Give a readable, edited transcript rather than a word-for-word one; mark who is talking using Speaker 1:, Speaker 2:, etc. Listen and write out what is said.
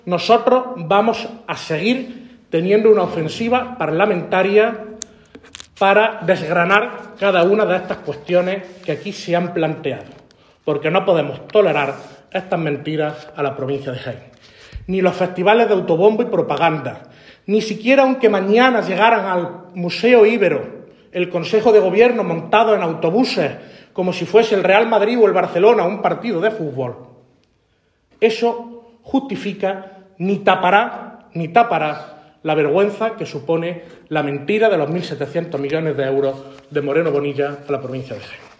Speaker 1: Nosotros vamos a seguir teniendo una ofensiva parlamentaria para desgranar cada una de estas cuestiones que aquí se han planteado, porque no podemos tolerar estas mentiras a la provincia de Jaén. Ni los festivales de autobombo y propaganda, ni siquiera aunque mañana llegaran al Museo Ibero el Consejo de Gobierno montado en autobuses como si fuese el Real Madrid o el Barcelona un partido de fútbol. Eso justifica ni tapará la vergüenza que supone la mentira de los 1.700 millones de euros de Moreno Bonilla a la provincia de Jaén.